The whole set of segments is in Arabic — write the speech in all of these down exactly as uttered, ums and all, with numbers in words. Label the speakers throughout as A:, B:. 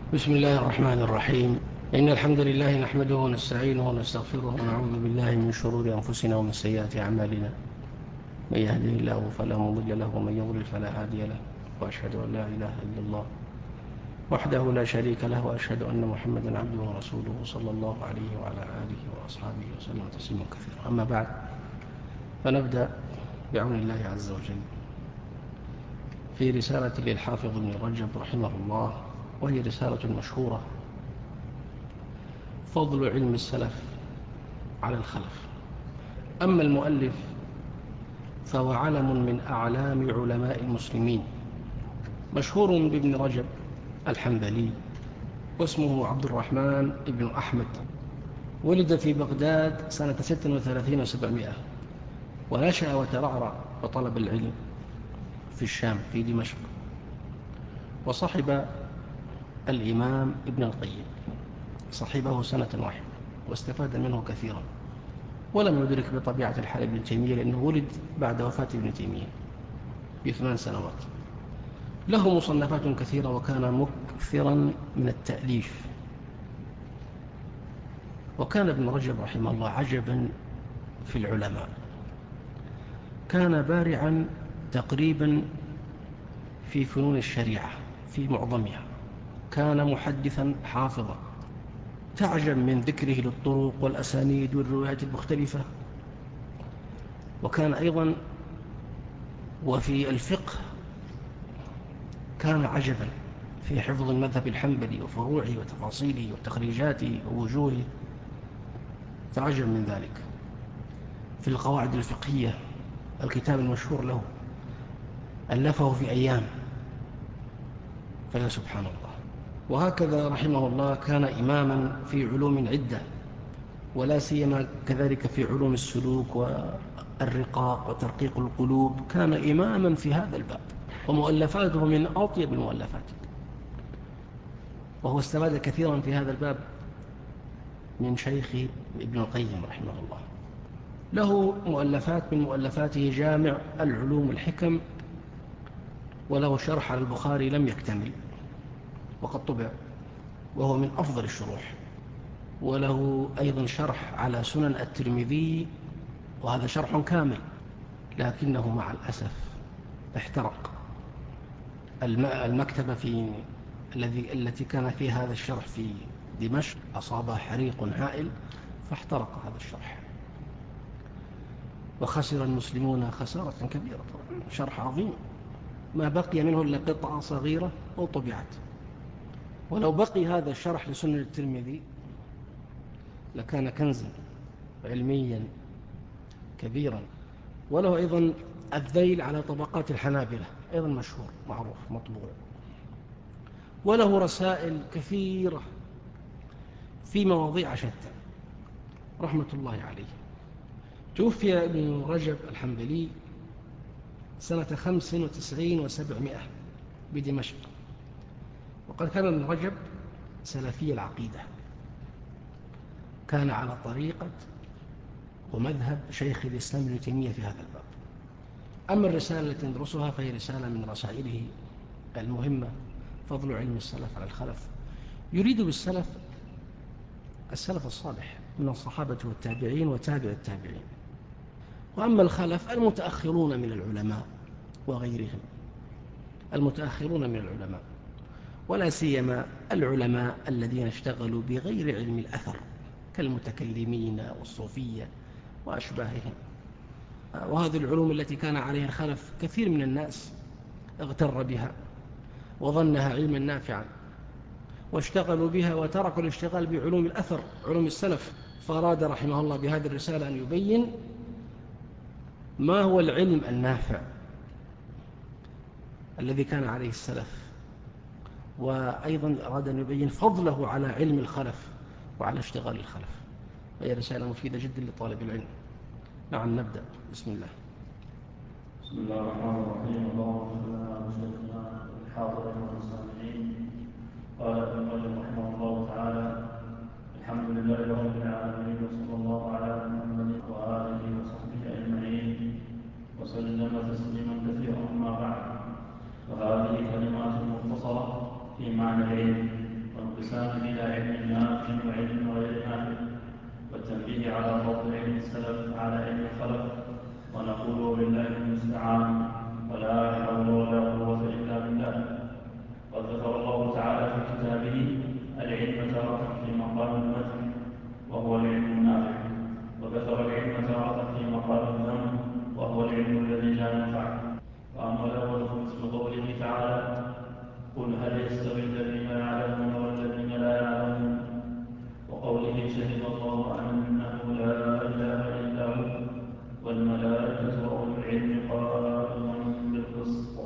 A: بسم الله الرحمن الرحيم. إن الحمد لله نحمده ونستعينه ونستغفره ونعوذ بالله من شرور أنفسنا ومن سيئات أعمالنا. من يهده الله فلا مضل له ومن يضلل فلا هادي له، وأشهد أن لا إله إلا الله وحده لا شريك له، وأشهد أن محمدا عبده ورسوله صلى الله عليه وعلى آله وأصحابه وسلم تسليما كثيرا. أما بعد، فنبدأ بعون الله عز وجل في رسالة للحافظ ابن رجب رحمه الله، وهي رسالة مشهورة: فضل علم السلف على الخلف. أما المؤلف فهو علم من أعلام علماء المسلمين، مشهور بابن رجب الحنبلي، واسمه عبد الرحمن بن أحمد. ولد في بغداد سنة ست وثلاثين وسبعمائة، ونشأ وترعرع وطلب العلم في الشام في دمشق، وصحب الإمام ابن القيم، صحبه سنة واحدة واستفاد منه كثيرا، ولم يدرك بطبيعة الحال ابن تيمية، لأنه ولد بعد وفاة ابن تيمية بثمان سنوات. له مصنفات كثيرة، وكان مكثرا من التأليف. وكان ابن رجب رحمه الله عجبا في العلماء، كان بارعا تقريبا في فنون الشريعة في معظمها، كان محدثا حافظا، تعجب من ذكره للطرق والأسانيد والروايات المختلفة. وكان أيضا وفي الفقه كان عجبا في حفظ المذهب الحنبلي وفروعه وتفاصيله وتخريجاته ووجوهه، فعجب من ذلك. في القواعد الفقهية الكتاب المشهور له ألفه في أيام، فيا سبحان الله. وهكذا رحمه الله كان إماما في علوم عدة، ولا سيما كذلك في علوم السلوك والرقاق وترقيق القلوب، كان إماما في هذا الباب، ومؤلفاته من أطيب المؤلفات. وهو استفاد كثيرا في هذا الباب من شيخه ابن القيم رحمه الله. له مؤلفات، من مؤلفاته جامع العلوم والحكم، وله شرح على البخاري لم يكتمل وقد طبع، وهو من أفضل الشروح. وله أيضا شرح على سنن الترمذي، وهذا شرح كامل، لكنه مع الأسف احترق. المكتبة في الذي التي كان فيها هذا الشرح في دمشق أصابها حريق هائل، فاحترق هذا الشرح، وخسر المسلمون خسارة كبيرة. شرح عظيم، ما بقي منه إلا قطعة صغيرة أو طبعت. ولو بقي هذا الشرح لسنن الترمذي لكان كنزا علميا كبيرا. وله أيضا الذيل على طبقات الحنابلة، أيضا مشهور معروف مطبوع. وله رسائل كثيرة في مواضيع شتى رحمة الله عليه. توفي ابن رجب الحنبلي سنة خمس وتسعين وسبعمائة بدمشق. وقد كان ابن رجب سلفي العقيدة، كان على طريقة ومذهب شيخ الإسلام ابن تيمية في هذا الباب. أما الرسالة التي ندرسها فهي رسالة من رسائله المهمة: فضل علم السلف على الخلف. يريد بالسلف السلف الصالح من الصحابة والتابعين وتابع التابعين. وأما الخلف المتأخرون من العلماء وغيرهم، المتأخرون من العلماء، ولا سيما العلماء الذين اشتغلوا بغير علم الأثر كالمتكلمين والصوفية وأشباههم. وهذه العلوم التي كان عليها الخلف كثير من الناس اغتر بها وظنها علما نافعا، واشتغلوا بها وتركوا الاشتغال بعلوم الأثر علوم السلف. فأراد رحمه الله بهذه الرسالة أن يبين ما هو العلم النافع الذي كان عليه السلف، وأيضا أراد أن يبين فضله على علم الخلف وعلى اشتغال الخلف. وهي رسالة مفيدة جدا لطالب العلم. نعم، نبدأ. بسم الله.
B: بسم الله الرحمن الرحيم. اللهم صل على سيدنا الحاضرين والمستمعين. قال ابن رجب رحمه الله تعالى: الحمد لله رب العالمين، وصلى الله على محمد وآله وصحبه أجمعين، وسلم تسليما كثيرا. أما بعد، فهذه كلمات مختصرة في معنى العلم الإنسان إلى علم نافع وعلم غير نافع، والتنبيه على فضل علم السلف على علم الخلف. ونقول بالله المستعان، ولا حول ولا قوة إلا بالله. قد ذكر الله تعالى في كتابه العلم تارة في مقام المدح وهو العلم النافع، وذكر العلم تارة في مقام الذم وهو العلم الذي لا ينفع. وأما الأول مثل قوله تعالى: قل هل يستوي الذين يعلمون والذين لا يعلمون، وقوله: شهد الله أنه لا إله إلا هو والملائكة وأولو العلم قائما بالقسط،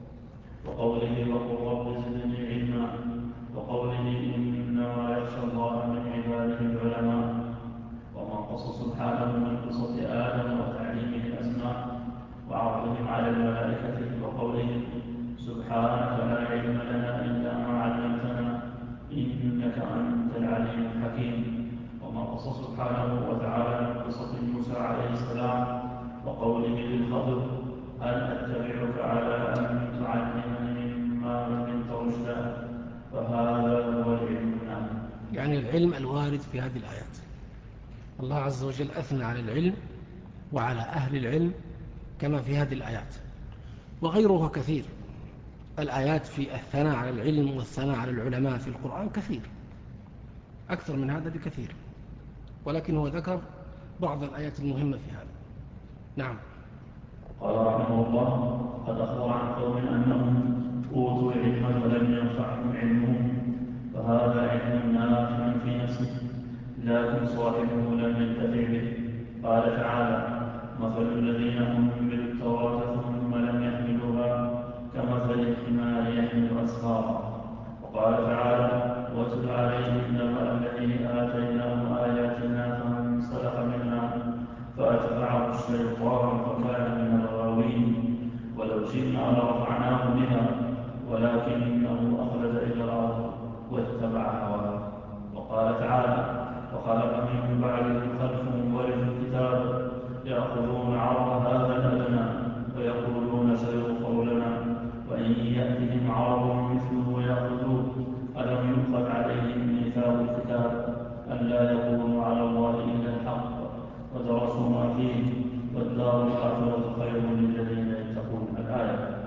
B: وقوله: وقل رب زدني علما، وقوله: إنما يخشى الله من عباده العلماء. وما قص سبحانه من قصة آدم وتعليمه الأسماء وعرضهم على الملائكة، وقوله: سبحانك لا علم لنا إلا ما علمتنا إنك أنت العليم الحكيم. وما قص سبحانه وتعالى من قصة موسى عليه السلام وقوله للخضر: هل أتبعك على أن تعلمني مما علمت رشدا، فهذا هو العلم النافع.
A: يعني العلم الوارد في هذه الآيات، الله عز وجل أثنى على العلم وعلى أهل العلم كما في هذه الآيات، وغيرها كثير. الآيات في الثناء على العلم والثناء على العلماء في القرآن كثير، أكثر من هذا بكثير، ولكن هو ذكر بعض الآيات المهمة في هذا. نعم.
B: قال رحمه الله: قد أخبر عن قوم أنهم أوتوا علما فلم ينفعهم علمهم، فهذا علم نافع في نفسه لكن صاحبه لم ينتفع به. قال تعالى: مثل الذين حملوا التوراة ثم لم يحملوها كمثل الحمار يحمل أسفارا. وقال تعالى: واتل عليهم نبأ الذي آتيناه آياتنا فانسلخ منها فأتبعه الشيطان فكان من الغاوين، ولو شئنا لرفعناه بها ولكنه أخلد إلى الأرض واتبع هواه. وقال تعالى: وخلق من بعدهم خلف ورثوا الكتاب يأخذون عرض هذا الأدنى ويقولون سيغفر لنا وإن يأتهم عرض مثله يأخذوه. ألم يؤخذ عليهم ميثاق الكتاب ألا يقولوا على الله إلا الحق ودرسوا ما فيه والدار الآخرة خير للذين يتقون. الآية.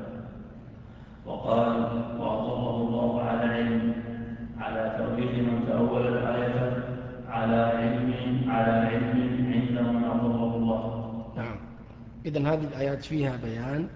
B: وقال: وأضله الله على علم، على تأويل من تأول الآية على علم على علم عند من أضله الله.
A: نعم. إذن هذه الآيات فيها بيان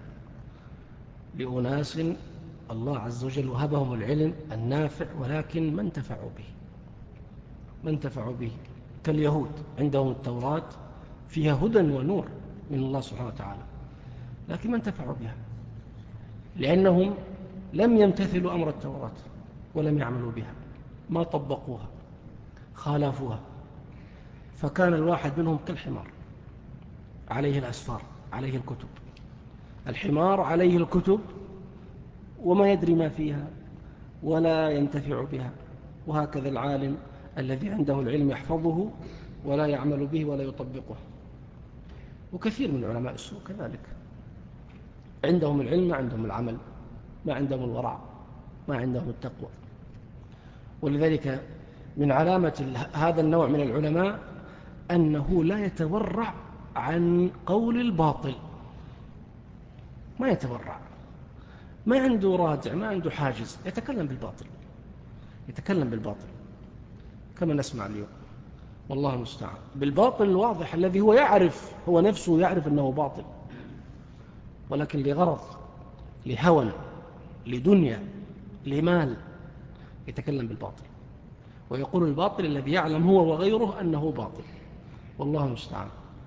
A: لأناس الله عز وجل وهبهم العلم النافع، ولكن ما انتفعوا به ما انتفعوا به كاليهود، عندهم التوراة فيها هدى ونور من الله سبحانه وتعالى، لكن ما انتفعوا بها لأنهم لم يمتثلوا أمر التوراة ولم يعملوا بها، ما طبقوها، خالفوها، فكان الواحد منهم كالحمار عليه الأسفار، عليه الكتب. الحمار عليه الكتب وما يدري ما فيها ولا ينتفع بها، وهكذا العالم الذي عنده العلم يحفظه ولا يعمل به ولا يطبقه. وكثير من علماء السوء كذلك، عندهم العلم ما عندهم العمل، ما عندهم الورع، ما عندهم التقوى. ولذلك من علامة هذا النوع من العلماء أنه لا يتورع عن قول الباطل، ما يتورع، ما عنده رادع، ما عنده حاجز، يتكلم بالباطل يتكلم بالباطل كما نسمع اليوم، والله المستعان، بالباطل الواضح الذي هو يعرف، هو نفسه يعرف أنه باطل، ولكن لغرض، لهوى، لدنيا، لمال، يتكلم بالباطل ويقول الباطل الذي يعلم هو وغيره أنه باطل، والله المستعان.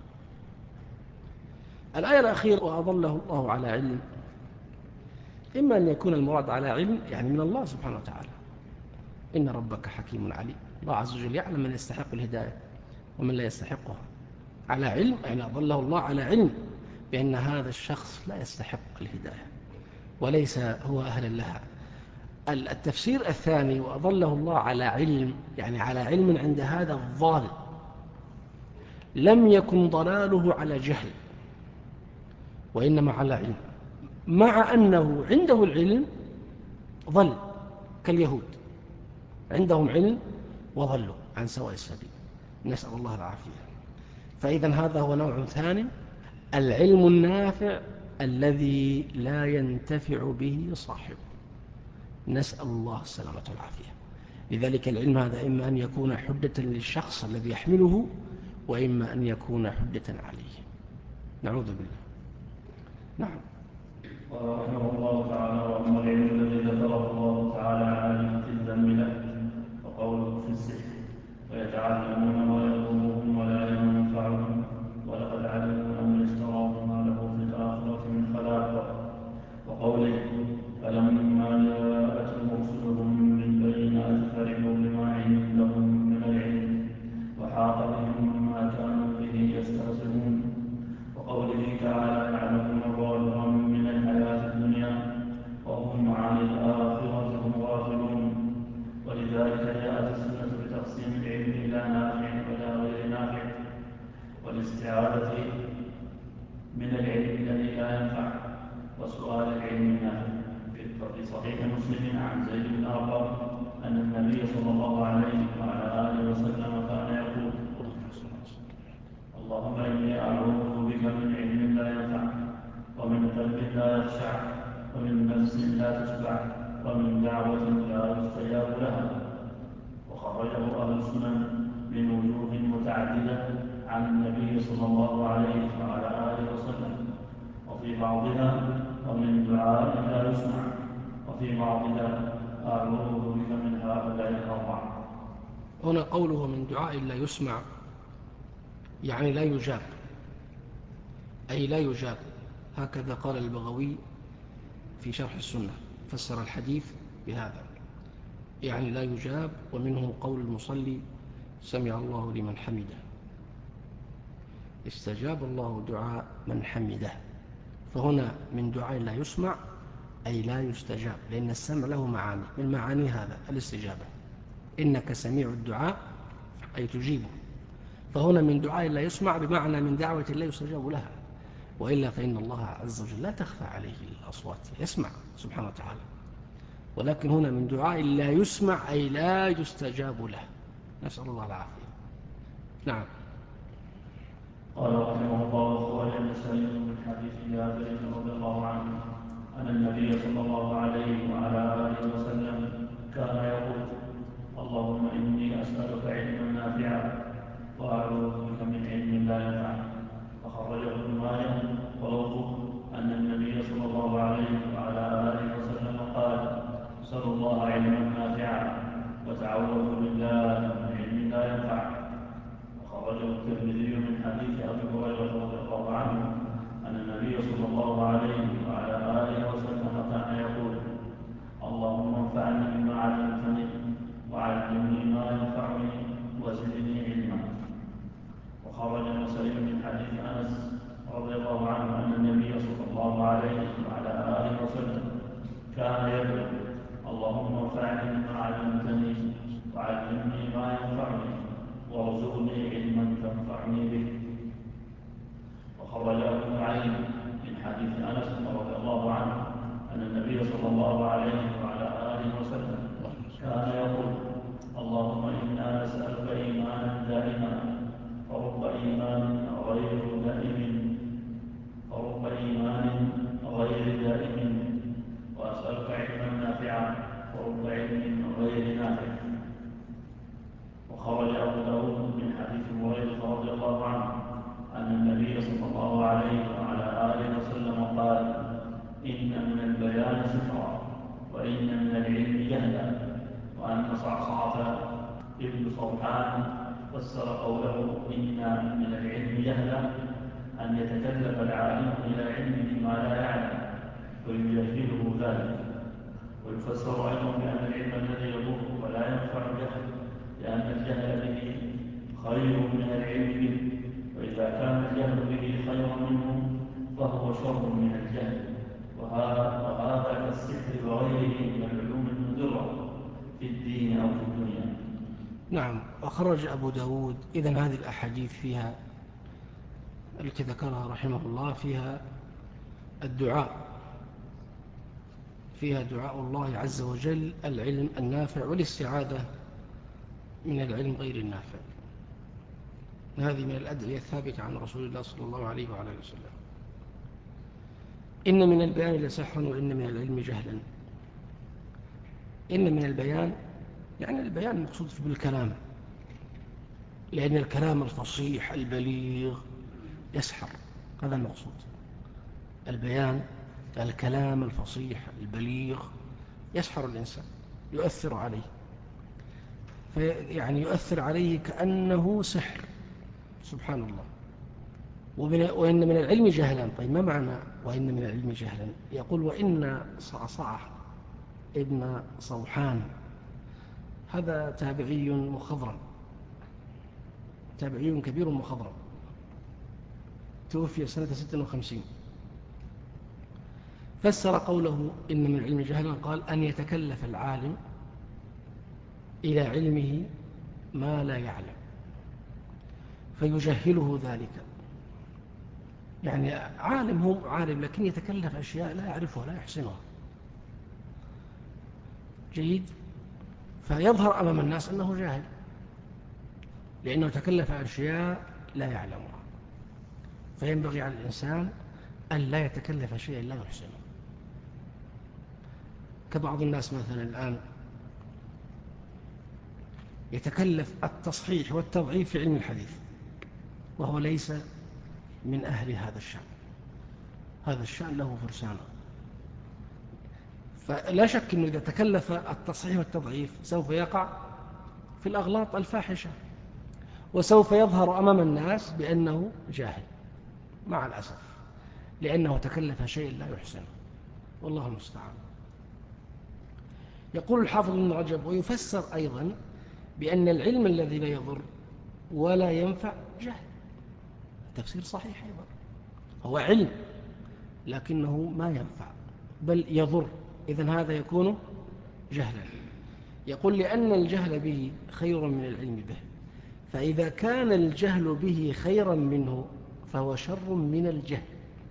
A: الآية الأخيرة: وأضله الله على علم، إما أن يكون المراد على علم يعني من الله سبحانه وتعالى، إن ربك حكيم عليم، الله عز وجل يعلم من يستحق الهداية ومن لا يستحقها. على علم يعني أضله الله على علم بأن هذا الشخص لا يستحق الهداية وليس هو أهلا لها. التفسير الثاني: وأضله الله على علم يعني على علم عند هذا الضال، لم يكن ضلاله على جهل وإنما على علم، مع أنه عنده العلم ضل كاليهود، عندهم علم وضلوا عن سواء السبيل، نسأل الله العافية. فإذا هذا هو نوع ثاني، العلم النافع الذي لا ينتفع به صاحبه، نسأل الله السلامة والعافية. لذلك العلم هذا إما أن يكون حجة للشخص الذي يحمله، وإما أن يكون حجة عليه. نعوذ بالله. نعم.
B: قال رحمه الله تعالى: وأما العلم الذي ذكره الله تعالى عالم في الذم له وقوله في السحر ويتعلمون ويضرهم ولا ينفعهم ولقد علموا من اشتراه ما له في الآخرة من خلاق، وقوله فلما جاءتهم رسلهم بالبينات فرحوا بما عندهم من العلم وحاق بهم ما كانوا به يستهزئون، وقوله تعالى يعلمون ظاهرا من الحياة الدنيا وهم عن الآخرة هم غافلون. ولذلك جاءت السنة بتقسيم العلم إلى نافع وإلى غير نافع، والاستعاذة من العلم الذي لا ينفع وسؤال العلم النافع. ففي صحيح مسلم عن زيد بن أرقم أن النبي صلى الله عليه وعلى آله وسلم كان يقول: اللهم إني أعوذ بك من علم لا ينفع ومن قلب لا يخشع ومن نفس لا تشبع ومن دعوة لا يستجاب لها. وخرجه أهل السنن من وجوه متعددة عن النبي صلى الله عليه وعلى آله وسلم، وفي بعضها ومن دعاء لا يسمع، وفي بعضها أعوذ بك من هؤلاء الأربعة.
A: هنا قوله من دعاء لا يسمع يعني لا يجاب، أي لا يجاب، هكذا قال البغوي في شرح السنة، فسر الحديث بهذا، يعني لا يجاب. ومنه قول المصلي سمع الله لمن حمده، استجاب الله دعاء من حمده. فهنا من دعاء لا يسمع أي لا يستجاب، لأن السمع له معاني، من معاني هذا الاستجابة، إنك سميع الدعاء أي تجيبه. فهنا من دعاء لا يسمع بمعنى من دعوة لا يستجاب لها، وإلا فإن الله عز وجل لا تخفى عليه الأصوات، يسمع سبحانه وتعالى. ولكن هنا من دعاء لا يسمع أي لا يستجاب له، نسأل الله العافية. نعم.
B: قال رحمه الله: وخرج النسائي من حديث جابر رضي الله عنه أن النبي صلى الله عليه وعلى آله وسلم كان يقول: اللهم إني أسألك علما نافعا وأعوذ بك من علم لا ينفع. فخرجه ابن ماجه ولفظه أن النبي صلى الله عليه وعلى آله وسلم قال: اسألوا الله علما نافعا وتعوذوا بالله من علم لا ينفع. وخرجه الترمذي من حديث أبي هريرة رضي الله عنه أن النبي صلى الله عليه وعلى آله وسلم كان يقول: اللهم انفعني بما علمتني وعلمني ما ينفعني وزدني علما. وخرج النسائي من حديث أنس رضي الله عنه أن النبي صلى الله عليه وعلى آله وسلم كان يقول: اللهم انفعني بما علمتني وعلمني ما ينفعني وارزقني علما تنفعني به. وخرج أبو نعيم من حديث أنس رضي الله عنه أن النبي صلى الله عليه وعلى آله وسلم كان يقول: اللهم إنا نسألك إيمانا دائما فرب إيمان غير دائم فرب إيمان غير دائم وأسألك علما نافعا فرب علم غير نافع. وخرج أبو داود من حديث هريرة رضي الله عنه أن النبي صلى الله عليه وعلى آله وسلم قال: إن من البيان سحرا وإن من العلم جهلا. وأن صعصعة ابن صوحان فسر قوله إن من العلم جهلا أن يتكلف العالم إلى علمه ما لا يعلم ويجهله ذلك. ويفسر أيضا بأن العلم الذي يضر ولا ينفع جهل، لأن الجهل به خير من العلم به، وإذا كان الجهل به خيرا منه فهو شر من الجهل. وهذا كالسحر وغيره من العلوم المضرة في الدين أو في الدنيا.
A: نعم. وخرج أبو داود. إذن هذه الأحاديث فيها التي ذكرها رحمه الله فيها الدعاء، فيها دعاء الله عز وجل العلم النافع والاستعاذة من العلم غير النافع. هذه من الأدعية الثابتة عن رسول الله صلى الله عليه وعلى آله وسلم. إن من البيان لسحرا وإن من العلم جهلا. إن من البيان يعني البيان المقصود بالكلام، لأن الكلام الفصيح البليغ يسحر، هذا المقصود. البيان الكلام الفصيح البليغ يسحر الإنسان، يؤثر عليه، يعني يؤثر عليه كأنه سحر، سبحان الله. وإن من العلم جهلا. طيب ما معنى وإن من العلم جهلا؟ يقول وإن صعصعة ابن صوحان هذا تابعي مخضرم، تابعي كبير مخضرم، توفي سنة ستة وخمسين. فسر قوله إن من العلم جهلا قال أن يتكلف العالم إلى علمه ما لا يعلم فيجهله ذلك. يعني عالم هو عالم لكن يتكلف أشياء لا يعرفها لا يحسنها، جيد، فيظهر أمام الناس أنه جاهل لأنه تكلف أشياء لا يعلمها. فينبغي على الإنسان أن لا يتكلف شيئا لا يحسنه. كبعض الناس مثلا الآن يتكلف التصحيح والتضعيف في علم الحديث وهو ليس من أهل هذا الشأن، هذا الشأن له فرسانه. فلا شك أنه إذا تكلف التصحيح والتضعيف سوف يقع في الأغلاط الفاحشة، وسوف يظهر أمام الناس بأنه جاهل مع الأسف، لأنه تكلف شيء لا يحسنه، والله المستعان. يقول الحافظ ابن رجب ويفسر أيضا بأن العلم الذي لا يضر ولا ينفع جهل. تفسير صحيح أيضا، هو علم لكنه ما ينفع بل يضر، إذن هذا يكون جهلا. يقول لأن الجهل به خير من العلم به، فإذا كان الجهل به خيرا منه فهو شر من الجهل،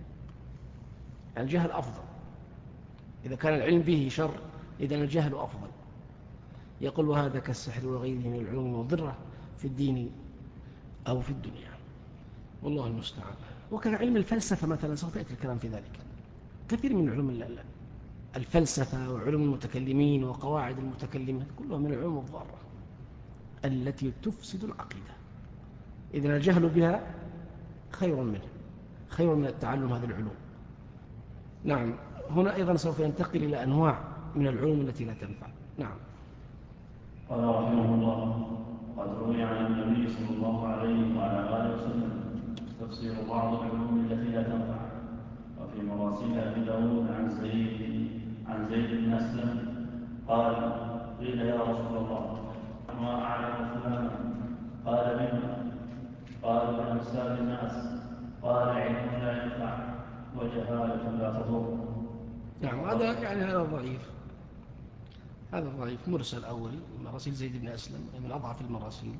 A: يعني الجهل أفضل. إذا كان العلم به شر إذن الجهل أفضل. يقول وهذا كالسحر وغيره من العلوم المضرة في الدين أو في الدنيا، والله المستعان. وكان علم الفلسفة مثلا سوف يأتي الكلام في ذلك. كثير من علوم الفلسفة وعلوم المتكلمين وقواعد المتكلمين كلها من العلوم الضارة التي تفسد العقيدة، إذن الجهل بها خير منه، خير من التعلم هذه العلوم. نعم، هنا أيضا سوف ينتقل إلى أنواع من العلوم التي لا تنفع. نعم.
B: قال رحمه الله قد روي عن النبي صلى الله عليه وعلى آله وسلم تفسير بعض العلوم التي لا تنفع. وفي مراسيل أبي داود عن زيد عن زيد بن أسلم قال قيل يا رسول الله ما أعلم فلانا قال بما قال بأمثال الناس قال علم لا ينفع وجهالة لا تضر.
A: نعم، هذا يعني هذا ضعيف، هذا ضعيف مرسل أول مراسيل زيد بن أسلم من أضعف المراسيل،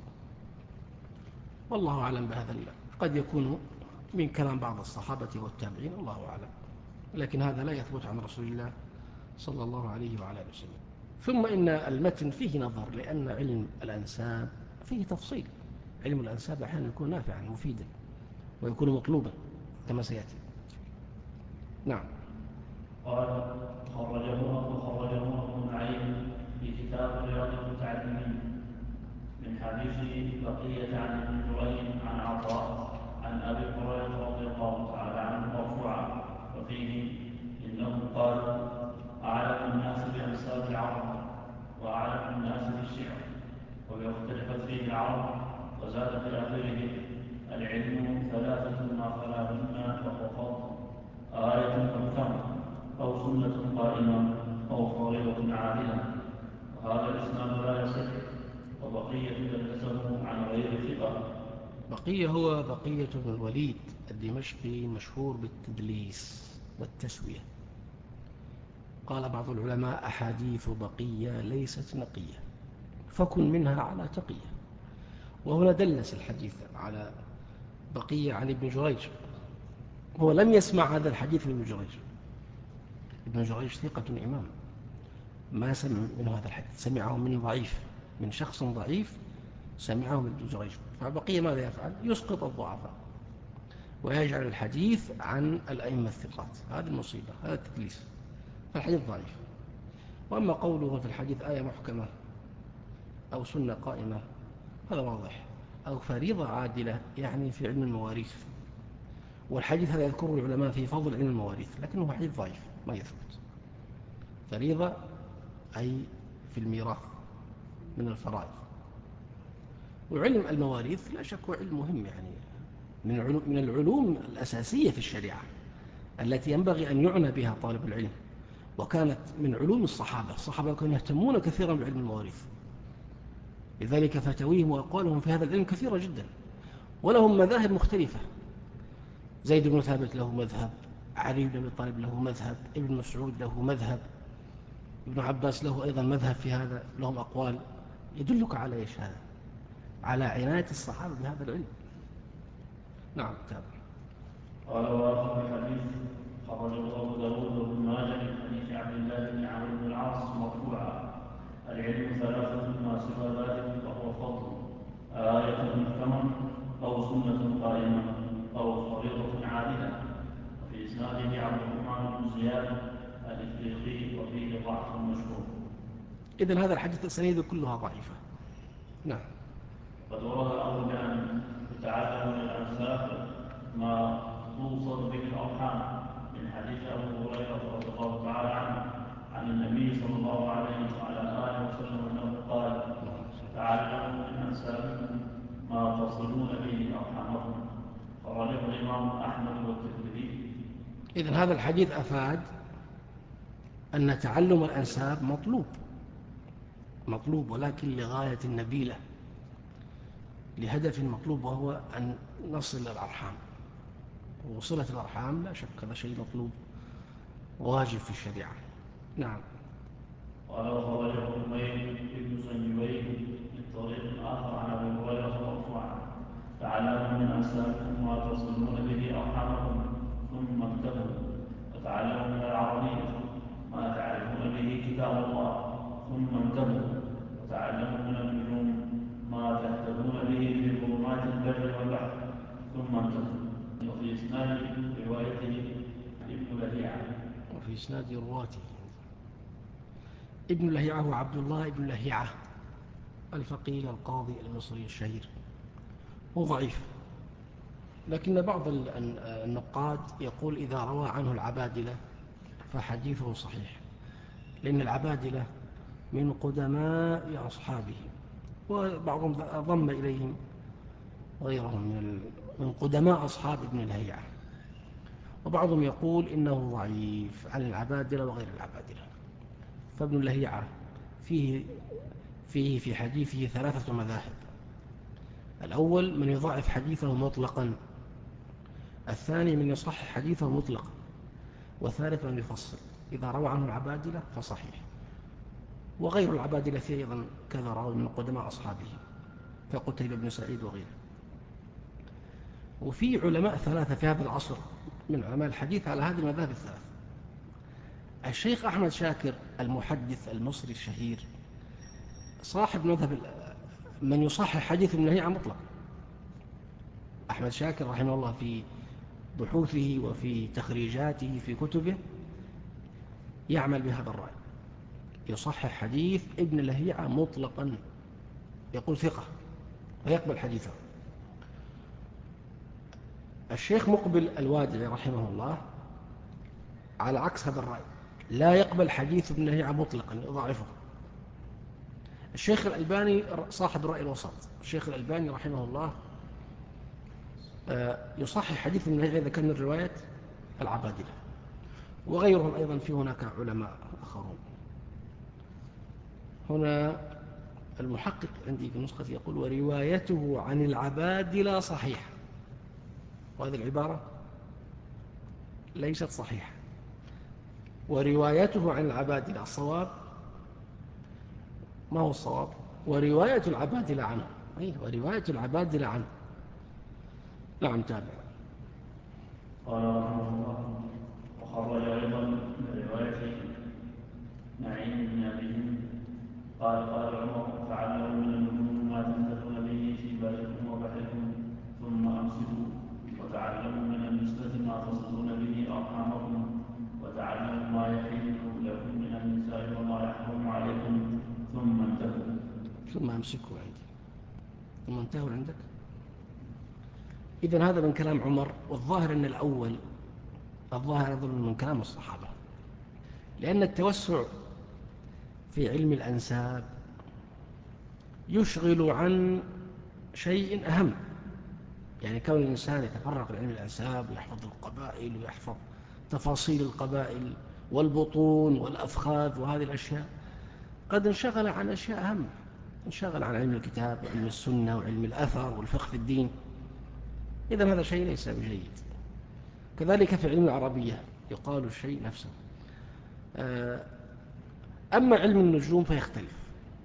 A: والله أعلم بهذا. قد يكون من كلام بعض الصحابة والتابعين، الله أعلم، لكن هذا لا يثبت عن رسول الله صلى الله عليه وعلى آله وسلم. ثم إن المتن فيه نظر، لأن علم الأنساب فيه تفصيل. علم الأنساب أحيانا يكون نافعا مفيدا ويكون مطلوبا كما سيأتي. نعم.
B: قال خرجه خرجه ابن معين في كتاب رياض المتعلمين من حديث بقية عن ابن جريج عن عطاء عن أبي هريرة رضي الله تعالى عنه مرفوعا، وفيه إنهم قالوا أعلم الناس بأمثال العرب وأعلم الناس بالشعر، وباختلفت فيه العرب، وزاد في آخره العلم ثلاثة ما خلاهن فهو فرض، آية محكمة أو سنة قائمة أو فريضة عادلة. وهذا الإسناد لا يصح، وبقية دلته عن غير ثقة.
A: بقية هو بقية بن الوليد الدمشقي مشهور بالتدليس والتسوية. قال بعض العلماء أحاديث بقية ليست نقية فكن منها على تقية. وهنا دلس الحديث على بقية عن ابن جريج، هو لم يسمع هذا الحديث من ابن جريج. ابن جريج ثقة إمام، ما سمع منه هذا الحديث، سمعه من ضعيف، من شخص ضعيف سمعه من ابن جريج، فبقي ماذا يفعل؟ يسقط الضعفاء ويجعل الحديث عن الأئمة الثقات. هذه المصيبة، هذا التدليس، فالحديث ضعيف. وأما قوله في الحديث آية محكمة أو سنة قائمة، هذا واضح، أو فريضة عادلة يعني في علم المواريث، والحديث هذا يذكره العلماء في فضل علم المواريث، لكنه حديث ضعيف ما يثبت. فريضة أي في الميراث من الفرائض. وعلم المواريث لا شك هو علم مهم، يعني من من العلوم الأساسية في الشريعة التي ينبغي أن يعنى بها طالب العلم، وكانت من علوم الصحابة. الصحابة كانوا يهتمون كثيرا بعلم المواريث، لذلك فتاويهم وأقوالهم في هذا العلم كثيرة جدا، ولهم مذاهب مختلفة. زيد بن ثابت له مذهب، علي بن أبي طالب له مذهب، ابن مسعود له مذهب، ابن عباس له أيضا مذهب في هذا، لهم أقوال. يدلك على إيش هذا؟ على عناية الصحابة بهذا العلم. نعم تابع.
B: قال وآخر الحديث خرجه أبو داود وابن ماجه من حديث عبد الله بن عمرو بن العاص مرفوعا: العلم ثلاثة ما سوى ذلك فهو فضل، آية محكمة أو سنة قائمة أو فريضة عادلة. وفي إسناده عبد الرحمن بن زياد الإفريقي وفيه ضعف مشهور.
A: إذن هذا الحديث الأسانيد كلها ضعيفة. نعم.
B: قد ورد الأمر بأن يتعلم من الأنساب ما توصل به الأرحام من حديث أبو هريرة رضي الله تعالى عنه عن النبي صلى الله عليه وعلى آله وسلم أنه قال: تعلموا من أنسابكم ما تصلون به أرحامكم. خرجه الإمام أحمد والترمذي.
A: إذن هذا الحديث أفاد أن تعلم الأنساب مطلوب مطلوب ولكن لغاية نبيلة، لهدف مطلوب، وهو أن نصل الأرحام. وصلة الأرحام لا شك هذا شيء مطلوب واجب في الشريعة. نعم.
B: قال وخرجه حميد بن زنجبيل من طريق آخر عن أبي هريرة مرفوعا: تعلموا من أنسابكم ما تصلون به أرحامكم ثم انتهوا، وتعلموا من العربية ما تعرفون به كتاب الله ثم انتهوا، وتعلموا من النجوم ما تهتدون به في ظلمات البر والبحر ثم انتهوا. وفي إسناد روايته ابن لهيعة.
A: وفي إسناد رواته ابن لهيعة هو عبد الله ابن لهيعة الفقيه القاضي المصري الشهير، هو ضعيف، لكن بعض النقاد يقول إذا روى عنه العبادلة فحديثه صحيح، لأن العبادلة من قدماء أصحابه، وبعضهم ضم إليهم غيرهم من قدماء أصحاب ابن لهيعة. وبعضهم يقول إنه ضعيف عن العبادلة وغير العبادلة. فابن لهيعة فيه فيه في حديثه ثلاثة مذاهب: الأول من يضعف حديثه مطلقا، الثاني من يصحح حديثه مطلقا، والثالث من يفصل، إذا روى عنه العبادلة فصحيح، وغير العبادلة فيه أيضا كذا راوي من قدماء أصحابه كقتيبة بن سعيد وغيره. وفي علماء ثلاثة في هذا العصر من علماء الحديث على هذه المذاهب الثلاث: الشيخ أحمد شاكر المحدث المصري الشهير صاحب مذهب من يصحح حديث ابن لهيعة مطلق. أحمد شاكر رحمه الله في بحوثه وفي تخريجاته في كتبه يعمل بهذا الرأي، يصحح حديث ابن لهيعة مطلقا، يقول ثقة ويقبل حديثه. الشيخ مقبل الوادعي رحمه الله على عكس هذا الرأي، لا يقبل حديث ابن لهيعة مطلقا، يضعفه. الشيخ الألباني صاحب الرأي الوسط، الشيخ الألباني رحمه الله يصحح حديث ابن لهيعة إذا كان من رواية العبادلة، وغيرهم أيضا، في هناك علماء آخرون. هنا المحقق عندي في نسخة يقول: وروايته عن العبادلة صحيحة، وهذه العبارة ليست صحيحة. وروايته عن العبادلة الصواب، ما هو الصواب؟ ورواية العبادلة عنه، أي ورواية العبادلة عنه. نعم تابع.
B: قال رحمه الله: وخرج أيضا من رواية نعيم بن أبي هند قال: قال عمر: تعلموا من النجوم ما تهتدون به
A: ثم أمسكه عندي ثم انتهوا عندك. إذن هذا من كلام عمر، والظاهر أن الأول الظاهر يظل من كلام الصحابة، لأن التوسع في علم الأنساب يشغل عن شيء أهم. يعني كون الإنسان يتفرغ لعلم الأنساب ويحفظ القبائل ويحفظ تفاصيل القبائل والبطون والأفخاذ وهذه الأشياء، قد انشغل عن أشياء أهم، انشغل عن علم الكتاب وعلم السنة وعلم الأثر والفقه في الدين. إذن هذا شيء ليس بجيد. كذلك في علم العربية يقال الشيء نفسه. أما علم النجوم فيختلف.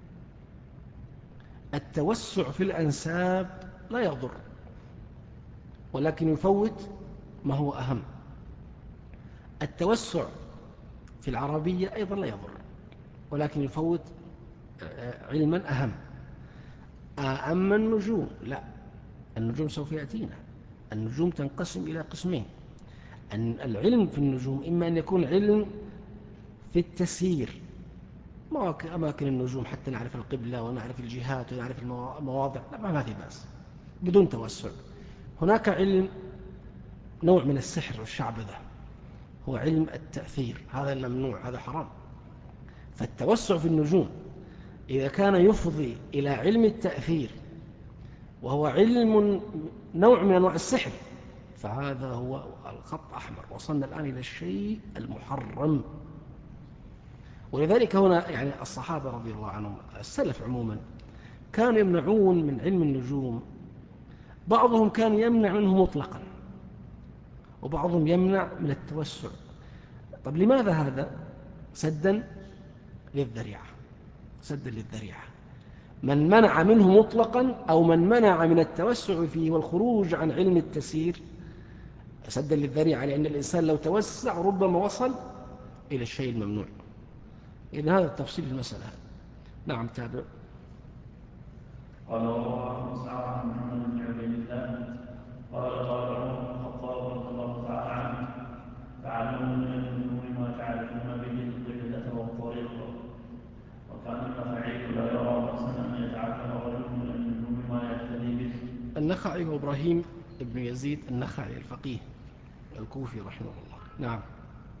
A: التوسع في الأنساب لا يضر، ولكن يفوت ما هو أهم. التوسع في العربية أيضا لا يضر، ولكن يفوت علما أهم. أما النجوم لا، النجوم سوف يأتينا. النجوم تنقسم إلى قسمين. العلم في النجوم إما أن يكون علم في التسيير، أماكن النجوم حتى نعرف القبلة ونعرف الجهات ونعرف المواضع، لا ما في بأس بدون توسع. هناك علم نوع من السحر والشعبذة، هو علم التأثير، هذا الممنوع، هذا حرام. فالتوسع في النجوم إذا كان يفضي إلى علم التأثير وهو علم نوع من أنواع السحر، فهذا هو الخط أحمر، وصلنا الآن إلى الشيء المحرم. ولذلك هنا يعني الصحابة رضي الله عنهم، السلف عموما، كانوا يمنعون من علم النجوم. بعضهم كان يمنع منه مطلقا، وبعضهم يمنع من التوسع. طب لماذا هذا؟ سدا للذريعة، سدا للذريعة. من منع منه مطلقا أو من منع من التوسع فيه والخروج عن علم التسيير سدا للذريعة، لأن الإنسان لو توسع ربما وصل إلى الشيء الممنوع. إذن هذا التفصيل في المسألة. نعم تابع.
B: قال الله مسعى عن محمد بن عبيد الله قال قال عمر بن الخطاب رضي الله تعالى عنه: تعلموا من النجوم ما تعرفون به القبلة والطريق. وكان النخعي لا يرى بأسا أن يتعلم رجل من النجوم ما يهتدي به.
A: النخعي هو إبراهيم بن يزيد النخعي الفقيه الكوفي رحمه الله. نعم.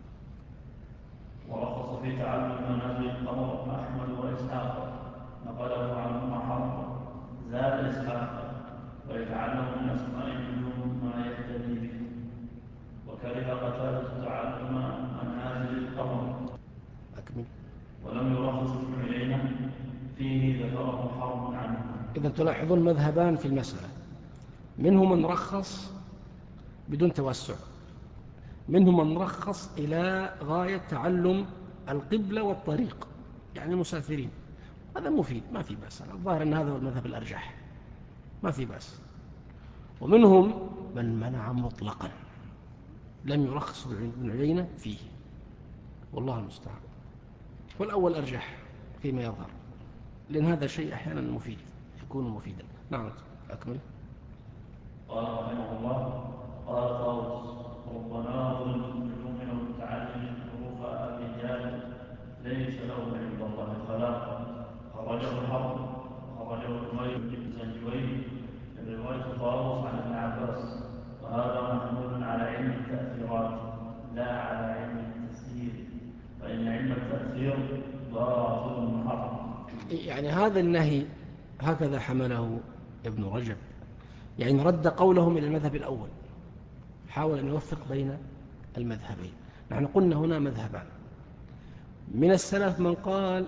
B: ورخص في تعلم منازل القمر أحمد وإسحاق، نقله عنهما حرب زاد إسحاق، ويتعلم من أسماء النجوم ما يهتدي به. وكره قتادة تعلم منازل القمر.
A: أكمل.
B: ولم يرخص ابن عيينة فيه، ذكره حرب عنه.
A: إذن تلاحظون مذهبان في المسألة، منهم من رخص بدون توسع، منهم من رخص إلى غاية تعلم القبلة والطريق، يعني المسافرين. هذا مفيد، ما في بأس. الظاهر أن هذا هو المذهب الأرجح، ما في بأس. ومنهم من منع مطلقا، لم يرخص ابن عيينة فيه، والله المستعان. والأول أرجح فيما يظهر، لأن هذا شيء أحيانا مفيد، يكون مفيدا. نعم أكمل.
B: قال رحمه الله: قال طاووس: رب ناظر النجوم المتعلم حروف الرجال ليس له عند الله خلاق. خرجه الحرب، خرجه حميد بن زنجوي من رواية طاووس عن ابن عباس، وهذا محمول على علم التأثيرات لا على علم التسيير، فإن علم التأثير باطل محرم.
A: يعني هذا النهي هكذا حمله ابن رجب، يعني رد قولهم إلى المذهب الأول، حاول أن يوفق بين المذهبين. نحن قلنا هنا مذهبان. من السلف من قال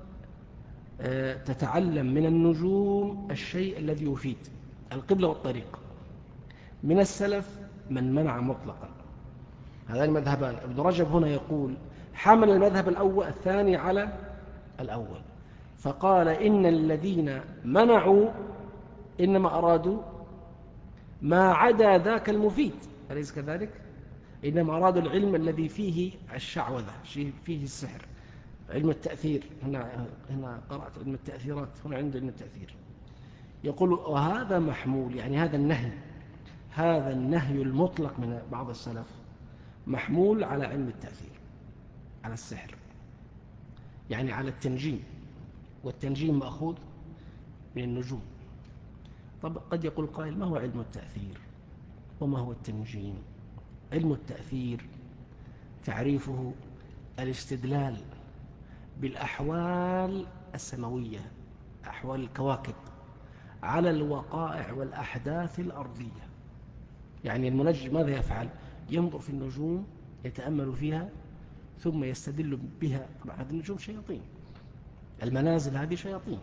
A: تتعلم من النجوم الشيء الذي يفيد القبلة والطريق. من السلف من منع مطلقا. هذا المذهبان. ابن رجب هنا يقول حمل المذهب الأول الثاني على الأول، فقال إن الذين منعوا إنما أرادوا ما عدا ذاك المفيد، أليس كذلك؟ إنما أرادوا العلم الذي فيه الشعوذة، فيه السحر، علم التأثير. هنا, هنا قرأت علم التأثيرات، هنا عند علم التأثير. يقول وهذا محمول، يعني هذا النهي، هذا النهي المطلق من بعض السلف محمول على علم التأثير، على السحر، يعني على التنجيم. والتنجيم مأخوذ من النجوم. طب قد يقول قائل: ما هو علم التأثير وما هو التنجيم؟ علم التأثير تعريفه الاستدلال بالأحوال السماوية، أحوال الكواكب، على الوقائع والأحداث الأرضية. يعني المنجم ماذا يفعل؟ ينظر في النجوم، يتأمل فيها، ثم يستدل بها. طبعا هذه النجوم شياطين، المنازل هذه شياطين،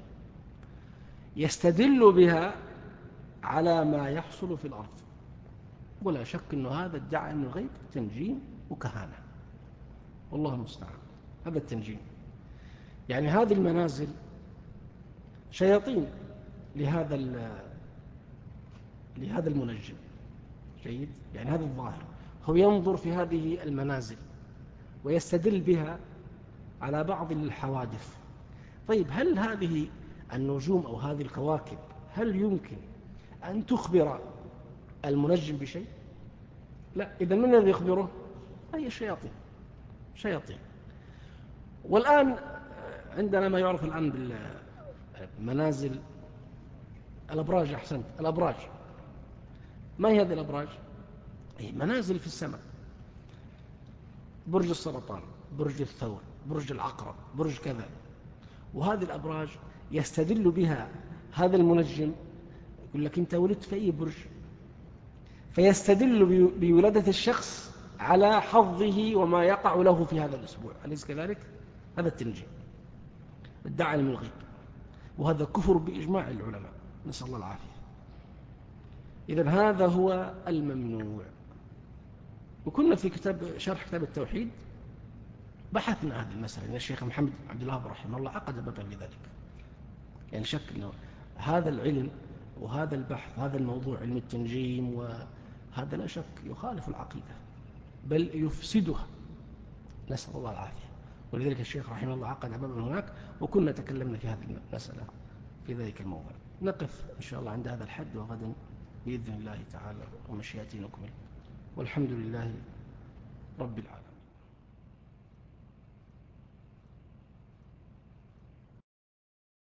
A: يستدل بها على ما يحصل في الأرض. ولا شك أنه هذا ادعى أنه غيب، تنجيم وكهانة، والله المستعان. هذا التنجيم، يعني هذه المنازل شياطين لهذا لهذا المنجم. جيد، يعني هذا الظاهر، هو ينظر في هذه المنازل ويستدل بها على بعض الحوادث. طيب، هل هذه النجوم أو هذه الكواكب هل يمكن أن تخبر المنجم بشيء؟ لا. إذا من الذي يخبره؟ هي الشياطين، شياطين. والآن عندنا ما يعرف الآن بالمنازل، الأبراج. أحسنت، الأبراج. ما هي هذه الأبراج؟ هي منازل في السماء: برج السرطان، برج الثور، برج العقرب، برج كذا. وهذه الأبراج يستدل بها هذا المنجم، يقول لك أنت ولدت في أي برج، فيستدل بولادة الشخص على حظه وما يقع له في هذا الأسبوع. أليس كذلك؟ هذا التنجيم، ادعى علم الغيب، وهذا كفر بإجماع العلماء، نسأل الله العافية. إذن هذا هو الممنوع. وكنا في كتاب شرح كتاب التوحيد بحثنا هذه المسألة، إن الشيخ محمد عبد الوهاب رحمه الله عقد بابا لذلك. يعني شك أنه هذا العلم وهذا البحث، هذا الموضوع علم التنجيم، وهذا لا شك يخالف العقيدة بل يفسدها، نسأل الله العافية. ولذلك الشيخ رحمه الله عقد بابا هناك، وكنا تكلمنا في هذه المسألة في ذلك الموضوع. نقف إن شاء الله عند هذا الحد، وغدا بإذن الله تعالى ومشيئته نكمل، والحمد لله رب العالمين.